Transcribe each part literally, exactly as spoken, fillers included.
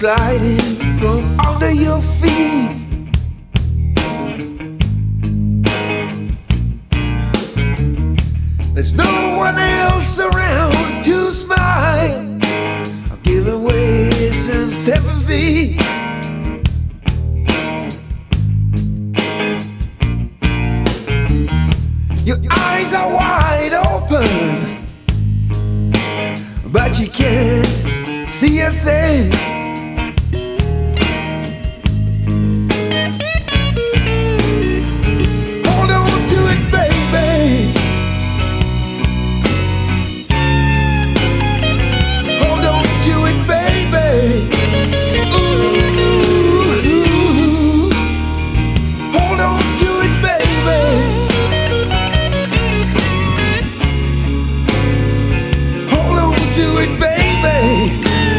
sliding from under your feet. There's no one else around to smile or give away some sympathy. Your eyes are wide open, but you can't see a thing. Hold on to it, baby. Hold on to it, baby. Ooh. Hold on to it, baby. Hold on to it, baby.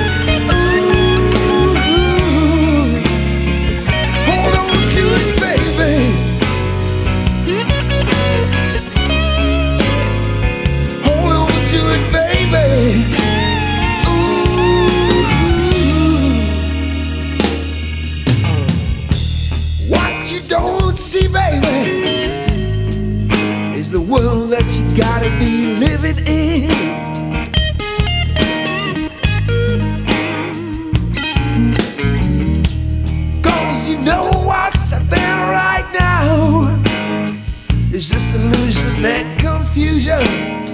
See, baby, is the world that you gotta be living in. Cause you know what's out there right now is just illusion and confusion.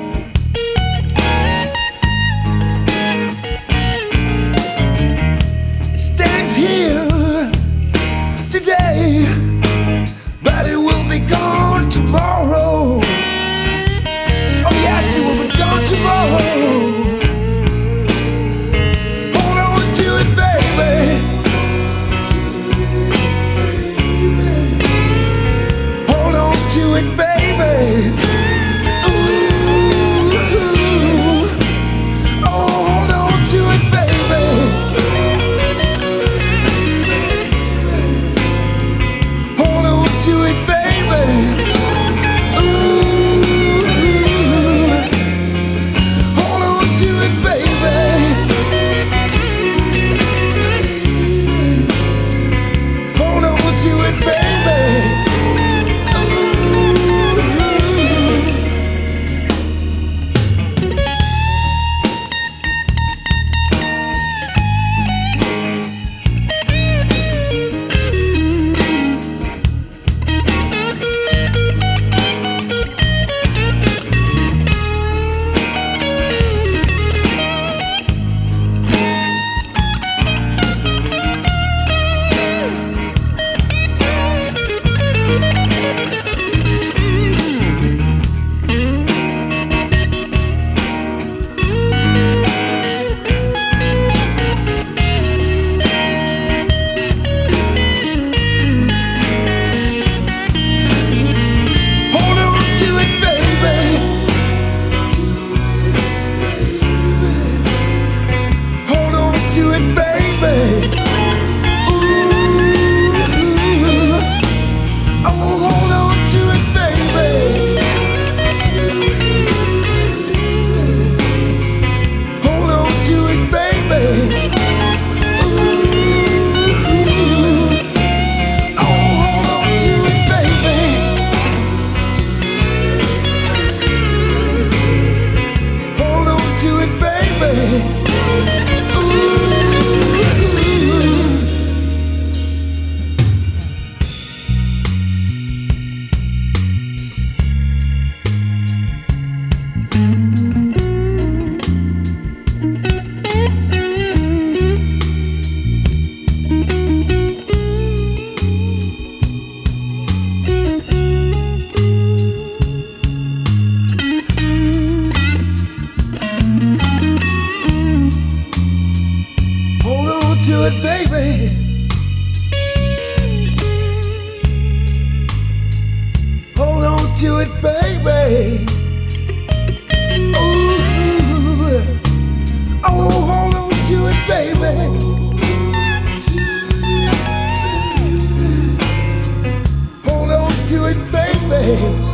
It stands here today, but it will be gone tomorrow. Oh yes, it will be gone tomorrow. Hold on to it, baby. Hold on to it, baby. Ooh. Oh, hold on to it, baby. Hold on to it, baby. To it, baby. Hold on to it, baby. Ooh. Oh, hold on to it, baby. Hold on to it, baby.